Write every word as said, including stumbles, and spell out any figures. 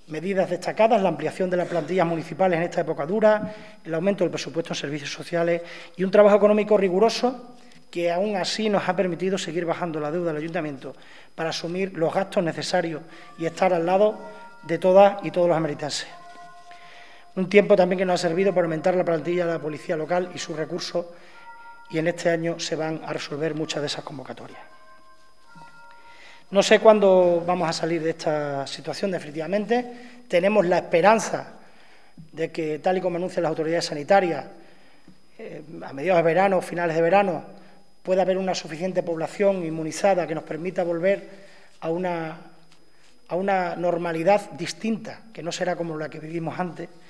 Medidas destacadas, la ampliación de las plantillas municipales en esta época dura, el aumento del presupuesto en servicios sociales y un trabajo económico riguroso que aún así nos ha permitido seguir bajando la deuda del Ayuntamiento para asumir los gastos necesarios y estar al lado de todas y todos los ameritenses. Un tiempo también que nos ha servido para aumentar la plantilla de la Policía Local y sus recursos, y en este año se van a resolver muchas de esas convocatorias. No sé cuándo vamos a salir de esta situación definitivamente. Tenemos la esperanza de que, tal y como anuncian las autoridades sanitarias, eh, a mediados de verano, finales de verano, pueda haber una suficiente población inmunizada que nos permita volver a una, a una normalidad distinta, que no será como la que vivimos antes,